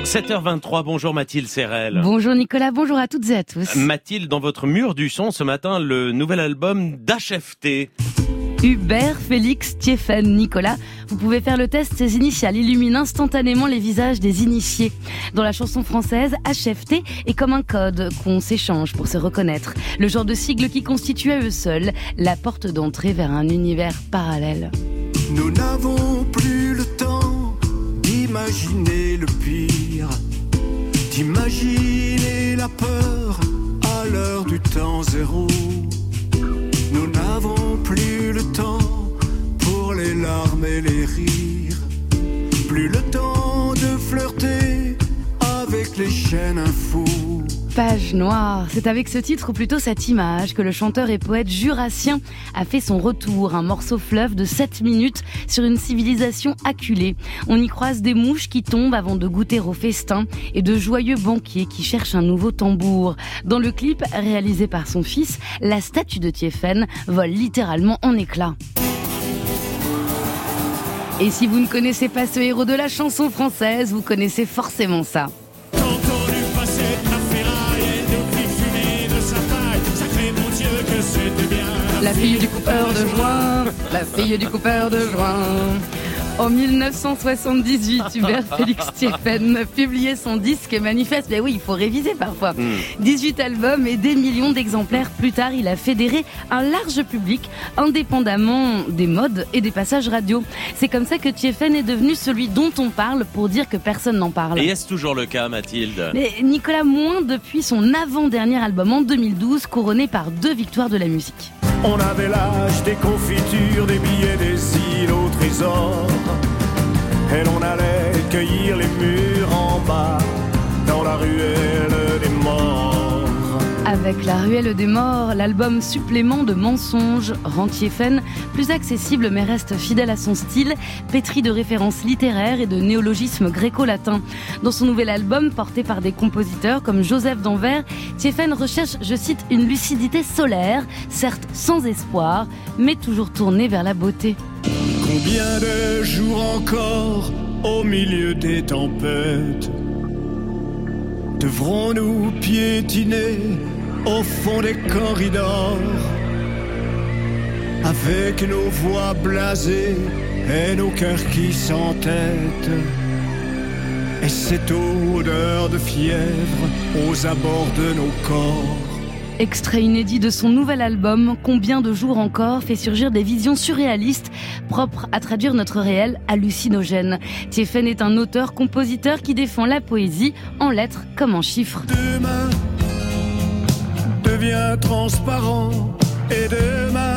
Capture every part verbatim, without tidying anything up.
sept heures vingt-trois, bonjour Mathilde Serrel. Bonjour Nicolas, bonjour à toutes et à tous. Mathilde, dans votre mur du son ce matin, le nouvel album d'H F T. Hubert, Félix, Thiéphane, Nicolas. Vous pouvez faire le test, ces initiales illuminent instantanément les visages des initiés. Dans la chanson française, H F T est comme un code qu'on s'échange pour se reconnaître. Le genre de sigle qui constitue à eux seuls la porte d'entrée vers un univers parallèle. Nous n'avons plus le temps d'imaginer le pire, d'imaginer la peur à l'heure du temps zéro. Nous n'avons plus le temps pour les larmes et les rires, plus le temps de flirter avec les chaînes infos. Page noire, c'est avec ce titre, ou plutôt cette image, que le chanteur et poète jurassien a fait son retour. Un morceau fleuve de sept minutes sur une civilisation acculée. On y croise des mouches qui tombent avant de goûter au festin et de joyeux banquiers qui cherchent un nouveau tambour. Dans le clip, réalisé par son fils, la statue de Thiéphane vole littéralement en éclats. Et si vous ne connaissez pas ce héros de la chanson française, vous connaissez forcément ça. La fille du coupeur de joint, la fille du coupeur de joint. En dix-neuf cent soixante-dix-huit, Hubert Félix Thiéphane publiait son disque Manifeste. Mais oui, il faut réviser parfois. Mm. dix-huit albums et des millions d'exemplaires plus tard, il a fédéré un large public, indépendamment des modes et des passages radio. C'est comme ça que Thiéphane est devenu celui dont on parle pour dire que personne n'en parle. Et est-ce toujours le cas, Mathilde ? Mais Nicolas, moins depuis son avant-dernier album en deux mille douze, couronné par deux victoires de la musique. On avait l'âge des confitures, des billets, des îles au trésor. Et l'on allait cueillir les murs en bas, dans la ruelle des morts. Avec La Ruelle des Morts, l'album supplément de mensonges rend Thiéphane plus accessible mais reste fidèle à son style, pétri de références littéraires et de néologismes gréco-latins. Dans son nouvel album, porté par des compositeurs comme Joseph d'Anvers, Thiéphane recherche, je cite, une lucidité solaire, certes sans espoir, mais toujours tournée vers la beauté. Combien de jours encore au milieu des tempêtes devrons-nous piétiner au fond des corridors, avec nos voix blasées et nos cœurs qui s'entêtent, et cette odeur de fièvre aux abords de nos corps. Extrait inédit de son nouvel album, Combien de jours encore, fait surgir des visions surréalistes propres à traduire notre réel hallucinogène. Thiéphane est un auteur-compositeur qui défend la poésie en lettres comme en chiffres. Demain devient transparent et demain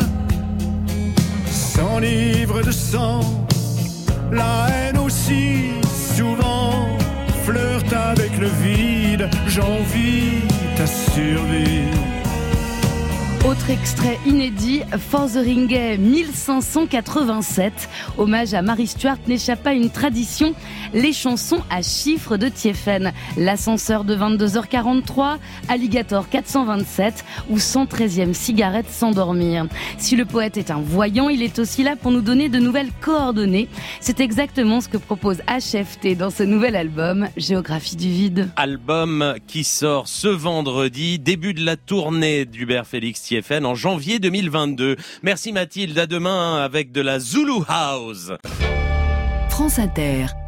s'enivre de sang. La haine aussi souvent flirte avec le vide. J'envie ta survie. Autre extrait inédit, Fotheringhay mille cinq cent quatre-vingt-sept. Hommage à Marie Stuart n'échappe pas à une tradition, les chansons à chiffres de Thiéphane. L'ascenseur de vingt-deux heures quarante-trois, Alligator quatre cent vingt-sept ou cent treizième cigarette sans dormir. Si le poète est un voyant, il est aussi là pour nous donner de nouvelles coordonnées. C'est exactement ce que propose H F T dans ce nouvel album, Géographie du vide. Album qui sort ce vendredi, début de la tournée d'Hubert Félix Thiéphane en janvier deux mille vingt-deux. Merci Mathilde, à demain avec de la Zulu House. France Inter.